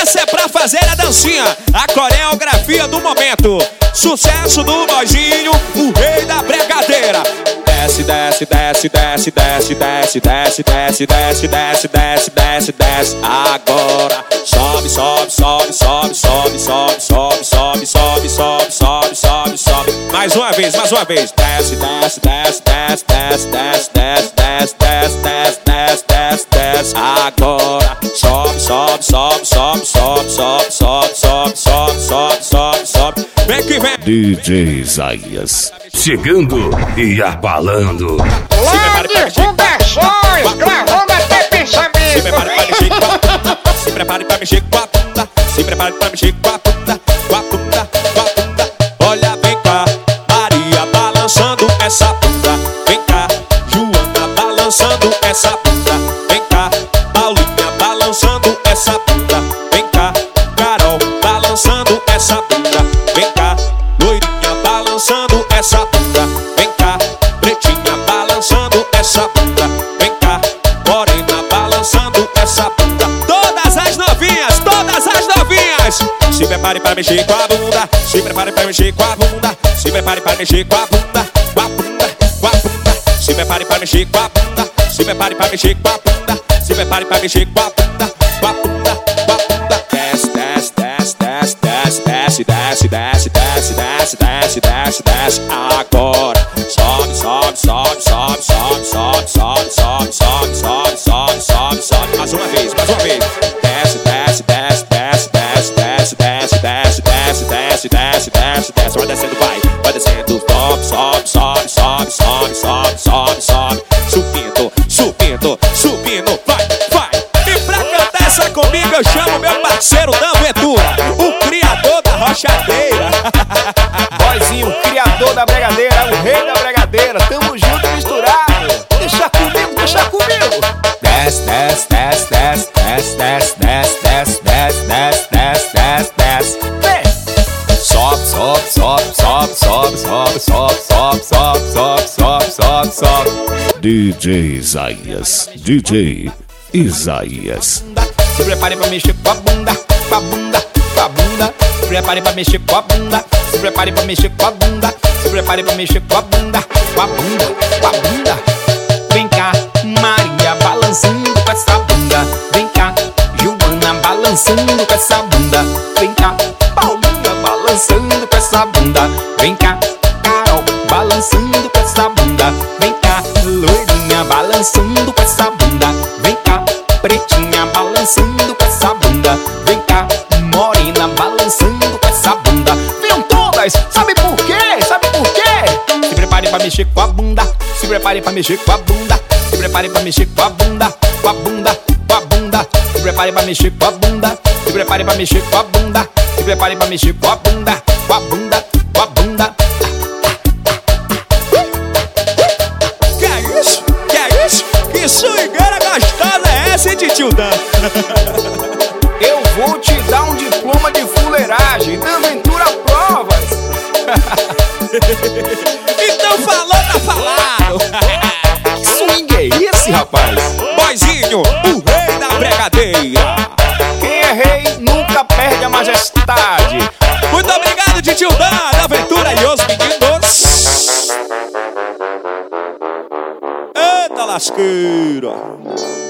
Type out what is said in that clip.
Essa é pra fazer a dancinha, a coreografia do momento. Sucesso do Boizinho, o rei da bregadeira. Desce, desce, desce, desce, desce, desce, desce, desce, desce, desce, desce, desce, desce. Agora sobe, sobe, sobe, sobe, sobe, sobe, sobe, sobe, sobe, sobe, sobe, sobe, sobe. Mais uma vez, mais uma vez. Desce, desce, desce, desce, desce, desce, desce, desce, desce, desce, desce, desce, desce. Agora sobe, sobe, sobe, sobe, sobe, sobe, sobe, sobe, sobe, sobe, sobe, sobe. Vem que vem. DJ Isaías chegando e abalando. Lá divulgações, gravando até pensamento. Se prepare pra mexer com a bunda, se prepare pra mexer com a bunda, se prepare pra mexer com a bunda, com a bunda, com a bunda. Olha, vem cá, Maria balançando essa bunda. Vem cá, Joana balançando essa bunda. Vem cá, Paulinha balançando essa bunda. Vem cá, Carol balançando essa bunda. Vem cá, loirinha balançando essa bunda. Vem cá, pretinha balançando essa bunda. Vem cá, morena balançando essa bunda. Todas as novinhas, todas as novinhas. Se prepare para mexer com a bunda, se prepare para mexer com a bunda, se prepare para mexer com a bunda, com a bunda, com a bunda. Se prepare para mexer com a bunda, se prepare para mexer com a bunda, se prepare para mexer com a bunda, com a bunda, com a bunda. Desce, desce, desce, desce, desce, desce, desce, desce, desce, desce, desce, desce. Agora sobe, sobe, sobe, sobe, sobe, sobe, sobe, sobe, sobe, sobe, sobe, sobe, sobe. Mais uma vez, mais uma vez. Desce, desce, desce, desce, desce, desce, desce, desce, desce, desce, desce, desce, desce. Vai descendo, vai descendo. Sobe, sobe, sobe, sobe, sobe, sobe, sobe, sobe. Subindo, subindo, subindo. Vai, vai. E pra cantar essa comigo eu chamo meu parceiro da aventura, o criador da rochadeira. Boizinho, o criador da bregadeira, o rei da bregadeira. Tamo junto e misturado. Deixa comigo, deixa comigo. Desce, desce, desce, desce, desce, desce, desce, desce, desce, desce, desce, desce, desce. Vem. Sobe, sobe, sobe, sobe, sobe, sobe, sobe, sobe, sobe, sobe, sobe, sobe, sobe. DJ Isaías, DJ Isaías. Se prepare pra mexer com a bunda, com a bunda, com a bunda. Se prepare pra mexer com a bunda, se prepare pra mexer com a bunda, se prepare pra mexer com a bunda, com a bunda, com a bunda. Vem cá, Maria balançando com essa bunda. Vem cá, Joana balançando com essa bunda. Vem cá, Paulinha balançando com essa bunda. Vem cá, Carol balançando com essa bunda. Vem cá, loirinha balançando com essa bunda. Vem cá, pretinha balançando com essa bunda. Vem cá, morena balançando com essa bunda. Venham todas, sabe por quê? Sabe por quê? Se prepare pra mexer com a bunda, se prepare pra mexer com a bunda, se prepare pra mexer com a bunda, com a bunda, com a bunda. Se prepare pra mexer com a bunda, se prepare pra mexer com a bunda, se prepare pra mexer com a bunda, com a bunda, com a bunda. Que é isso? Que é isso? Que swingueira gostosa é essa, de tio Dan? Eu vou te dar um diploma de fuleiragem da Aventura Provas. Então falou, tá falado. Que swing é esse, rapaz? Boizinho, o rei da bregadeira. Quem é rei nunca perde a majestade. Muito obrigado, de tio Dan, da aventura e os meninos. Eita lasqueira.